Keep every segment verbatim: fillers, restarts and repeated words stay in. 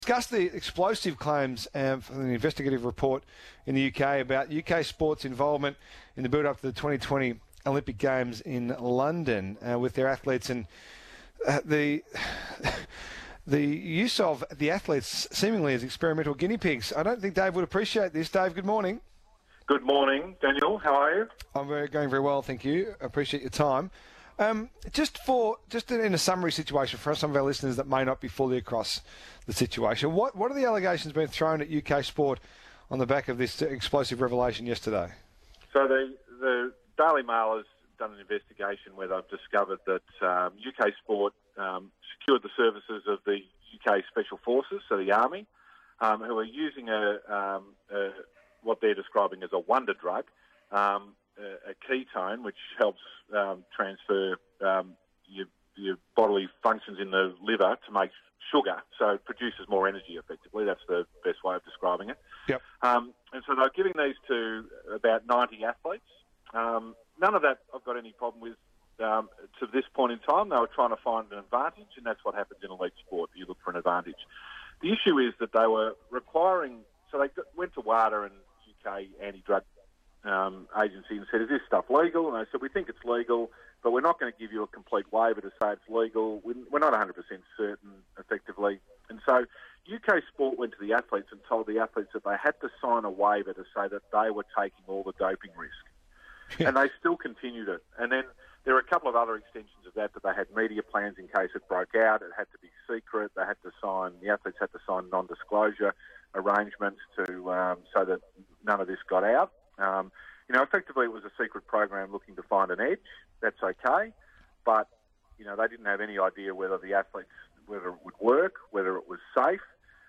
Discuss the explosive claims um, from the investigative report in the U K about U K sports involvement in the build-up to the twenty twenty Olympic Games in London uh, with their athletes and uh, the the use of the athletes seemingly as experimental guinea pigs. I don't think Dave would appreciate this. Dave, good morning. Good morning, Daniel. How are you? I'm very, going very well, thank you. I appreciate your time. Um, just for just in a summary situation for some of our listeners that may not be fully across the situation, what what are the allegations being thrown at U K sport on the back of this explosive revelation yesterday? So the the Daily Mail has done an investigation where they've discovered that um, U K sport um, secured the services of the U K Special Forces, so the Army, um, who are using a, um, a what they're describing as a wonder drug. Um, a ketone which helps um, transfer um, your, your bodily functions in the liver to make sugar, so it produces more energy effectively. That's the best way of describing it. Yep. Um, and so they're giving these to about ninety athletes. Um, none of that I've got any problem with um, to this point in time. They were trying to find an advantage, and that's what happens in elite sport. You look for an advantage. The issue is that they were requiring, so they went to WADA and U K anti-drug Um, agency and said, is this stuff legal? And they said, we think it's legal, but we're not going to give you a complete waiver to say it's legal. We're not one hundred percent certain, effectively. And so U K Sport went to the athletes and told the athletes that they had to sign a waiver to say that they were taking all the doping risk. And they still continued it. And then there are a couple of other extensions of that, that they had media plans in case it broke out. It had to be secret. They had to sign, the athletes had to sign non-disclosure arrangements to um, so that none of this got out. Um, you know, effectively it was a secret program looking to find an edge. That's okay. But, you know, they didn't have any idea whether the athletes, whether it would work, whether it was safe.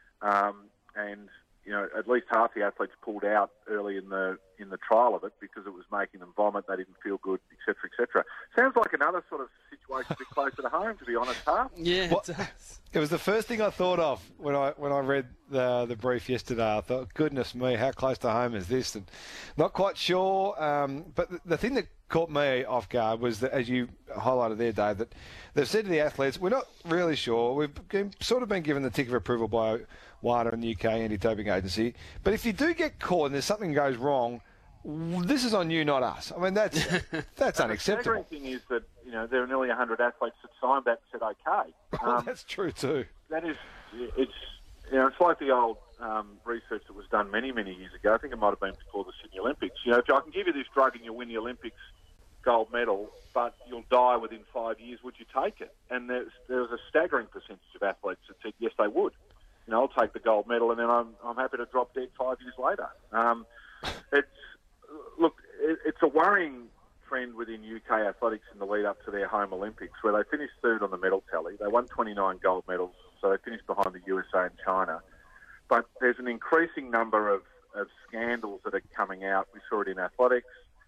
Um, and, you know, at least half the athletes pulled out early in the in the trial of it because it was making them vomit, they didn't feel good, et cetera, et cetera. Sounds like another sort of situation a bit closer to home, to be honest, huh? Yeah, What, it does. It was the first thing I thought of when I when I read the the brief yesterday. I thought, goodness me, how close to home is this? And not quite sure. Um, but the, the thing that caught me off guard was that, as you highlighted there, Dave, that they've said to the athletes, we're not really sure. We've been, sort of been given the tick of approval by WADA and the U K Anti-Doping Agency. But if you do get caught and there's something goes wrong, this is on you, not us. I mean, that's that's unacceptable. The thing is that, you know, there are nearly one hundred athletes that signed that and said okay. Um, that's true too. That is, it's, you know, it's like the old um, research that was done many, many years ago. I think it might have been before the Sydney Olympics. You know, if I can give you this drug and you win the Olympics gold medal, but you'll die within five years, would you take it? And there's, there was a staggering percentage of athletes that said yes, they would. You know, I'll take the gold medal and then I'm, I'm happy to drop dead five years later. Um, it's, look, it, it's a worrying trend within U K athletics in the lead up to their home Olympics, where they finished third on the medal tally. They won twenty-nine gold medals, so they finished behind the U S A and China. But there's an increasing number of, of scandals that are coming out. We saw it in athletics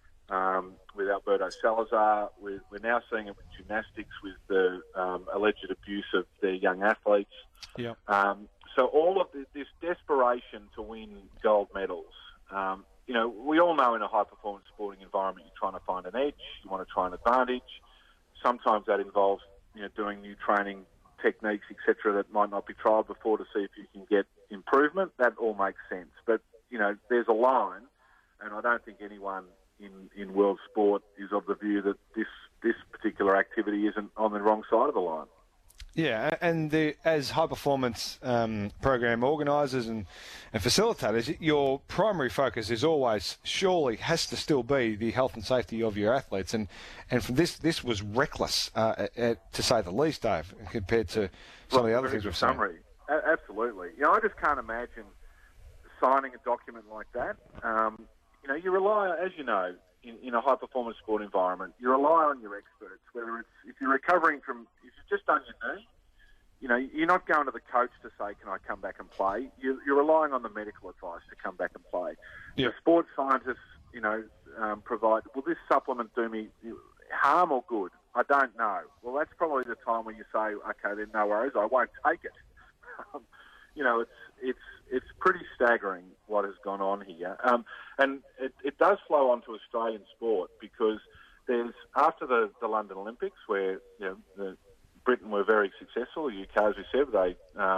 um, with Alberto Salazar. We're, we're now seeing it with gymnastics with the um, alleged abuse of their young athletes. Yeah. Um, so all of this, this desperation to win gold medals. Um, You know, we all know in a high-performance sporting environment you're trying to find an edge, you want to try an advantage. Sometimes that involves, you know, doing new training techniques, et cetera, that might not be trialled before to see if you can get improvement. That all makes sense. But, you know, there's a line, and I don't think anyone in, in world sport is of the view that this, this particular activity isn't on the wrong side of the line. Yeah, and the, as high-performance um, program organisers and, and facilitators, your primary focus is always, surely, has to still be the health and safety of your athletes. And, and from this, this was reckless, uh, at, to say the least, Dave, compared to some well, of the other things we've seen. Summary. A- absolutely. You know, I just can't imagine signing a document like that. Um, you know, you rely, as you know, In, in a high-performance sport environment, you rely on your experts, whether it's, if you're recovering from, if you've just done your knee, you know, you're not going to the coach to say, can I come back and play? You, you're relying on the medical advice to come back and play. Yeah. The sports scientists, you know, um, provide, will this supplement do me harm or good? I don't know. Well, that's probably the time where you say, okay, then no worries, I won't take it. Um, you know, it's it's it's pretty staggering what has gone on here. Um, and it, it does flow onto Australian sport because there's, after the, the London Olympics, where, you know, the, Britain were very successful, the U K, as we said, they um,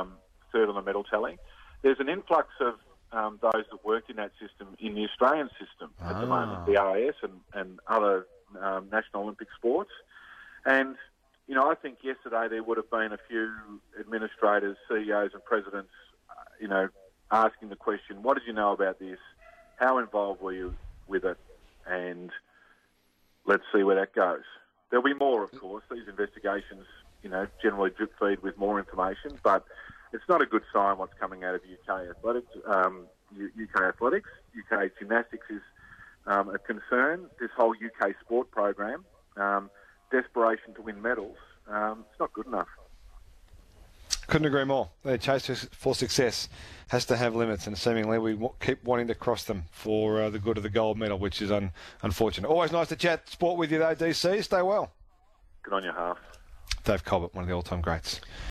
third on the medal tally. There's an influx of um, those that work in that system in the Australian system at Ah. the moment, the R A S and, and other um, National Olympic sports. And, you know, I think yesterday there would have been a few administrators, C E Os and presidents, uh, you know, asking the question, what did you know about this? How involved were you with it? And let's see where that goes. There'll be more, of course. These investigations, you know, generally drip feed with more information, but it's not a good sign what's coming out of U K athletics. Um, U- UK athletics, U K gymnastics is um, a concern. This whole U K sport program, um, desperation to win medals, um, it's not good enough. Couldn't agree more. The chase for success has to have limits, and seemingly we w- keep wanting to cross them for uh, the good of the gold medal, which is un- unfortunate. Always nice to chat sport with you, though, D C. Stay well. Good on your half. Dave Colbert, one of the all-time greats.